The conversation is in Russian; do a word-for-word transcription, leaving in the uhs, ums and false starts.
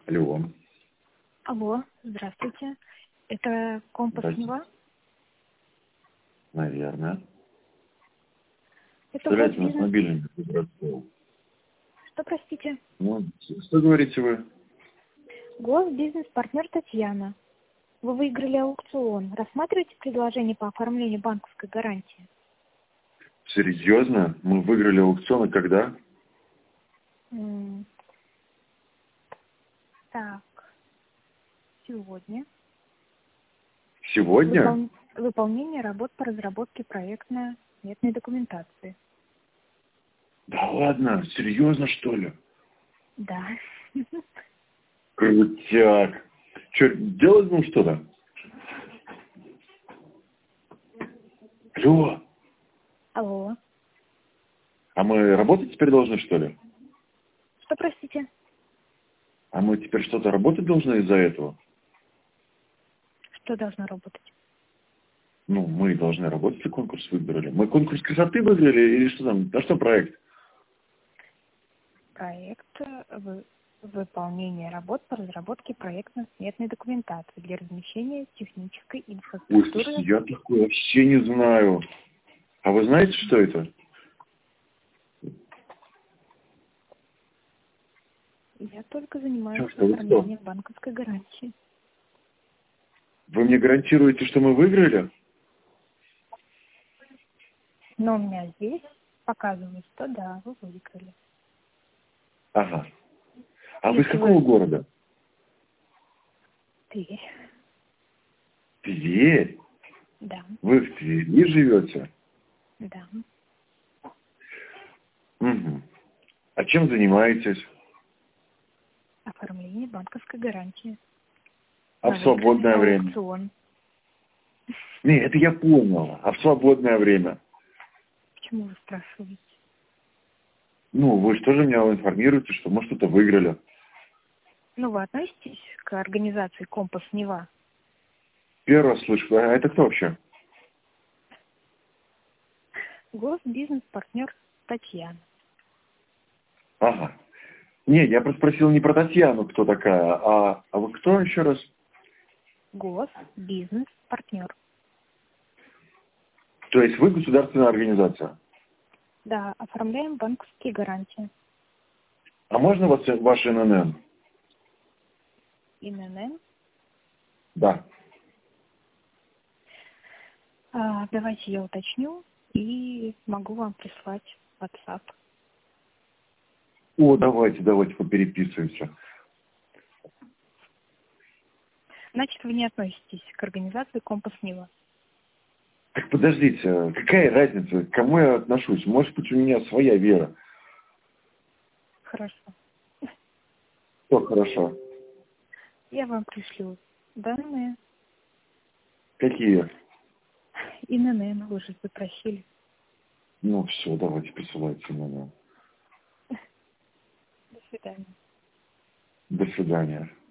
Алло. Алло, здравствуйте. Это Компас Здравствуйте. Нева? Наверное. Это Представляете, у нас госбизнес. мобильный городской. Что, простите? Ну, что говорите вы? Госбизнес-партнер Татьяна. Вы выиграли аукцион. Рассматриваете предложение по оформлению банковской гарантии? Серьезно? Мы выиграли аукцион, и когда? М, Так, сегодня. Сегодня? Выпол- Выполнение работ по разработке проектно-сметной документации. Да ладно, серьезно, что ли? Да. Крутяк. Что, делать будем что-то? Алло. Алло. А мы работать теперь должны, что ли? Что, простите? А мы теперь что-то работать должны из-за этого? Что должно работать? Ну, мы должны работать, если конкурс выиграли. Мы конкурс красоты выиграли или что там? На что проект? Проект э, вы- выполнения работ по разработке проектно-сметной документации для размещения технической Ой, инфраструктуры. слушайте, я такое вообще не знаю. А вы знаете, что это? Я только занимаюсь Чё, что вы кто? оформлением банковской гарантии. Вы мне гарантируете, что мы выиграли? Но у меня здесь показывает, что да, вы выиграли. Ага. А вы из Если какого вы города? Тверь, Тверь? да, Вы в Твери живете? да. Угу. А чем занимаетесь? Оформление банковской гарантии А на в выигранный свободное время? аукцион. Не, это я понял. А в свободное время? Почему вы спрашиваете? Ну, вы что же меня информируете, что мы что-то выиграли? Ну, вы относитесь к организации Компас Нева? Первый раз слышу. А это кто вообще? Госбизнес-партнер Татьяна. Ага. Не, я просто спросил не про Татьяну, кто такая, а, а вы кто еще раз? Госбизнес-партнер. То есть вы государственная организация. Да, оформляем банковские гарантии. А можно вас, ваш эн эн эн? ИНН. Да. А, давайте я уточню и могу вам прислать WhatsApp. О, давайте, давайте попереписываемся. Значит, вы не относитесь к организации Компас Нева. Так подождите, какая разница, к кому я отношусь? Может быть, у меня своя вера. Хорошо. Все хорошо. Я вам пришлю данные. Какие? ИНН, вы же запросили. Ну все, давайте присылайте меня. До свидания. До свидания.